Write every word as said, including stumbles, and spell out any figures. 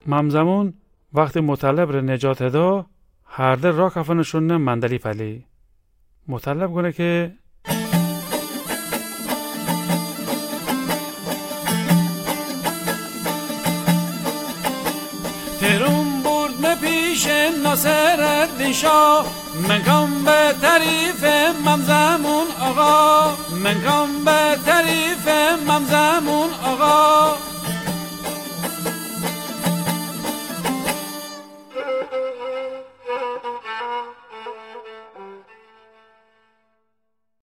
ممزمون وقتی مطلب را نجات دا هر در را کفنشون مندلی پلی مطلب کنه که ترون برد پیش ناصرالدین شاه من کام به تعریف ممزمون آقا من کام به تعریف ممزمون آقا